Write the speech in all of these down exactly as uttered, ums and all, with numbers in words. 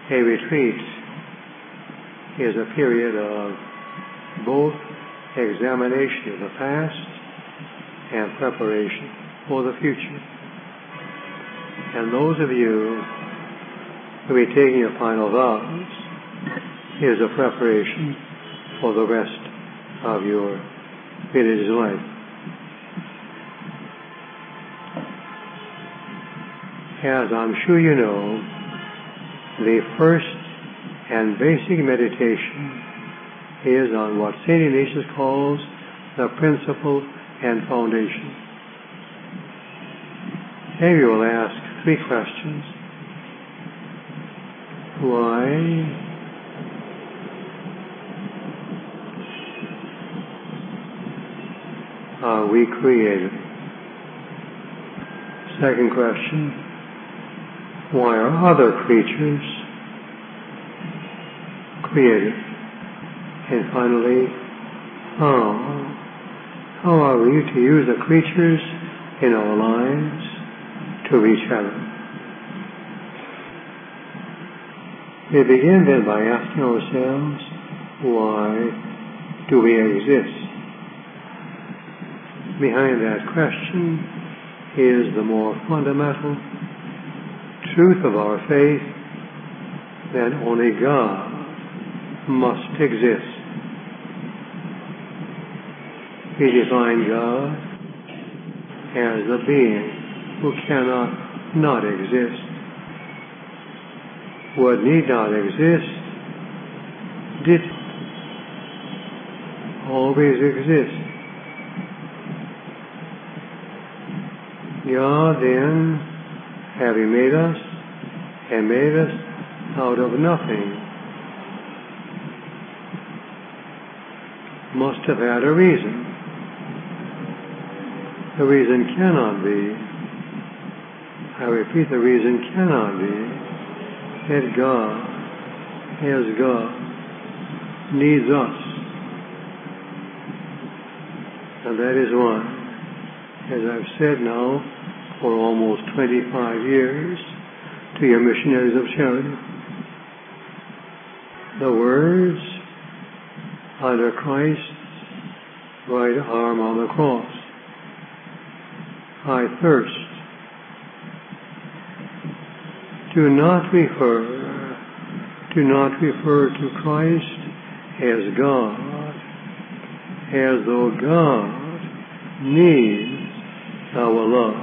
A retreat is a period of both examination of the past and preparation for the future. And those of you who will be taking your final vows is a preparation for the rest of your religious life. As I'm sure you know, the first and basic meditation is on what Saint Ignatius calls the principle and foundation. Here you will ask three questions. Why? Are we created? Second question. Why are other creatures created? And finally, how? How are we to use the creatures in our lives to reach heaven? We begin then by asking ourselves, why do we exist? Behind that question is the more fundamental truth of our faith that only God must exist. We define God as a being who cannot not exist. What need not exist did always exist. God then, having made us, and made us out of nothing, must have had a reason. The reason cannot be, I repeat, the reason cannot be that God, as God, needs us. And that is why, as I've said now for almost twenty-five years to your missionaries of charity, the words under Christ's right arm on the cross, I thirst, do not refer, do not refer to Christ as God, as though God needs our love.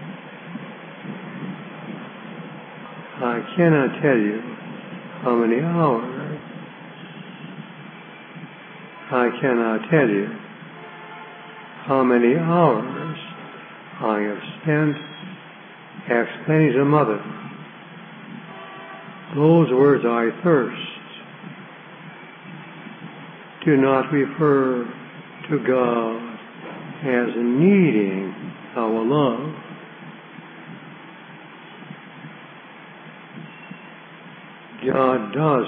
I cannot tell you how many hours, I cannot tell you how many hours I have spent explaining to Mother those words, I thirst, do not refer to God as needing our love. God does,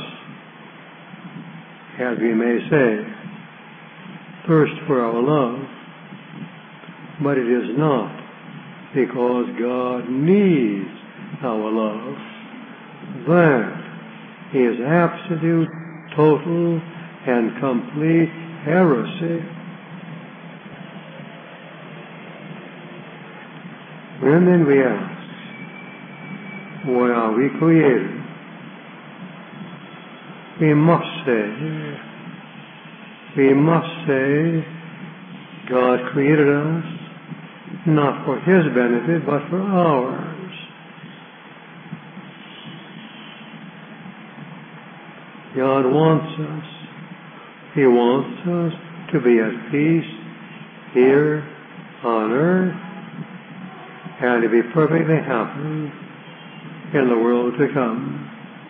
as we may say, thirst for our love, but it is not because God needs our love. That is absolute, total, and complete heresy. When then we ask, why are we created? We must say, we must say, God created us not for His benefit, but for ours. God wants us, He wants us to be at peace here on earth and to be perfectly happy in the world to come.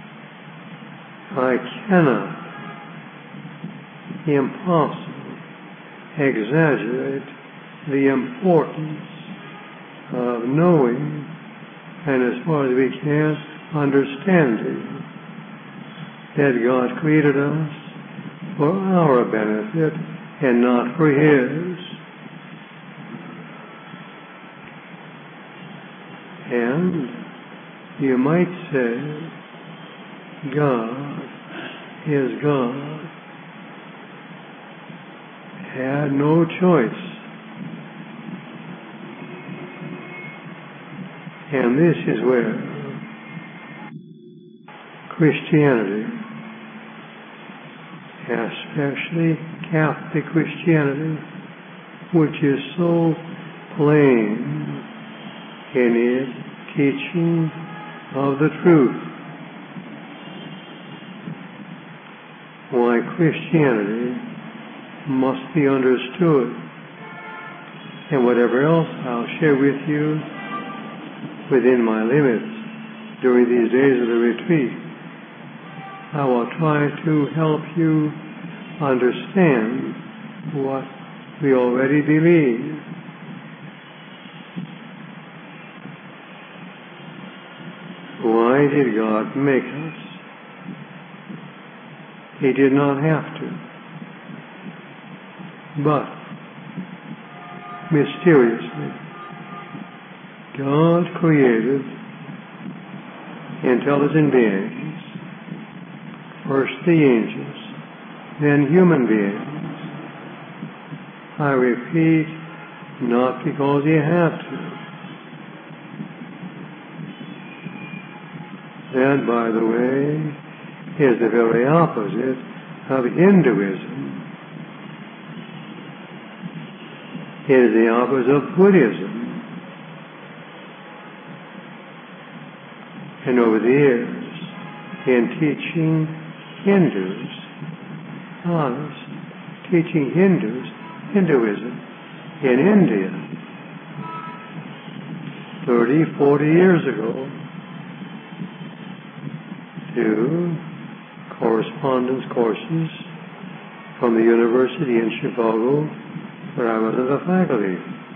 I cannot, impossible, exaggerate the importance of knowing, and as far as we can, understanding that God created us for our benefit and not for His. And you might say, God is God, had no choice. And this is where Christianity, especially Catholic Christianity, which is so plain in its teaching of the truth, why Christianity must be understood. And whatever else I'll share with you within my limits during these days of the retreat, I will try to help you understand what we already believe. Why did God make us? He did not have to. But, mysteriously, God created intelligent beings, first the angels, then human beings. I repeat, not because He had to. That, by the way, is the very opposite of Hinduism. It is the opposite of Buddhism. And over the years, in teaching Hindus, honest, teaching Hindus, Hinduism in India, thirty, forty years ago, to correspondence courses from the university in Chicago, where I was in the faculty.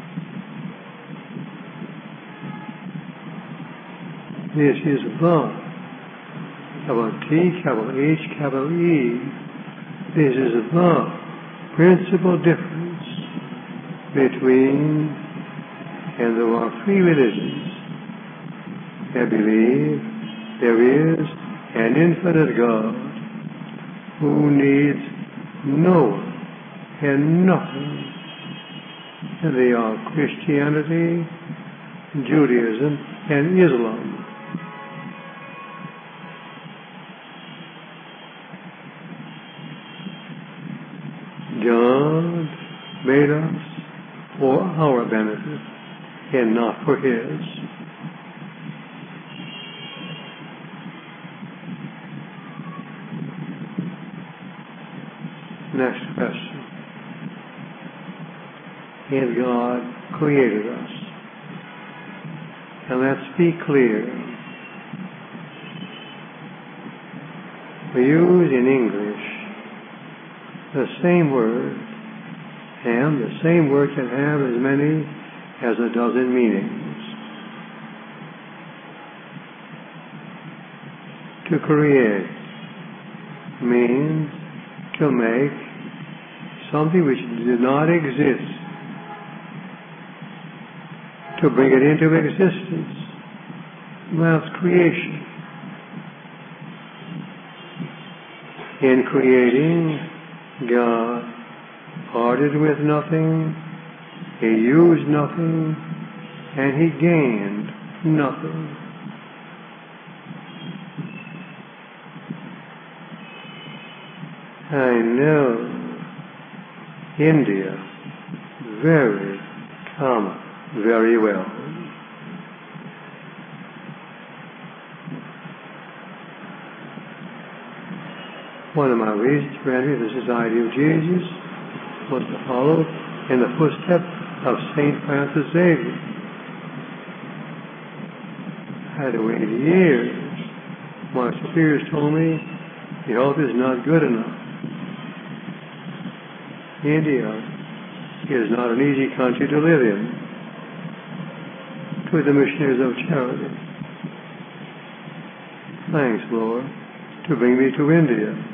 This is the, capital T, capital H, capital E. This is the principal difference between, and there are three religions that believe there is an infinite God who needs no one and nothing. And they are Christianity, Judaism, and Islam. God made us for our benefit and not for His. Next question. And God created us. And let's be clear. We use in English the same word, and the same word can have as many as a dozen meanings. To create means to make something which did not exist, to bring it into existence. That's creation. In creating, God parted with nothing, He used nothing, and He gained nothing. I know India very common, very well. One of my reasons for entering the Society of Jesus was to follow in the footsteps of Saint Francis Xavier. I had to wait years. My superiors told me the health is not good enough. India is not an easy country to live in. To the missionaries of charity. Thanks, Lord, to bring me to India.